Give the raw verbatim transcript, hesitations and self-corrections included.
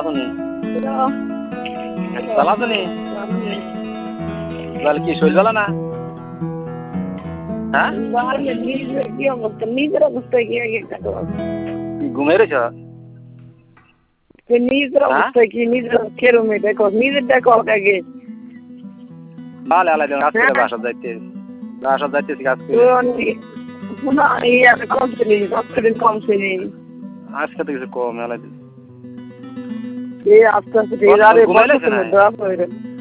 তুমি ভালো তুমি বল কি শৈল বলো না হ্যাঁ কি অবস্থা নিজের অবস্থায় কি আগে ঘুমিয়ে রয়েছ নিজের অবস্থায় কি নিজের কেরমে দেখো নিজের দেখো আগে ভালো আলাদা কাজ করে বাসা যাইতে বাসা যাইতেছি কাজ করে না ইয়ার কমছে আজকে দিন কমছে আজকে তো কিছু কম আলাদা এই আস্তে আস্তে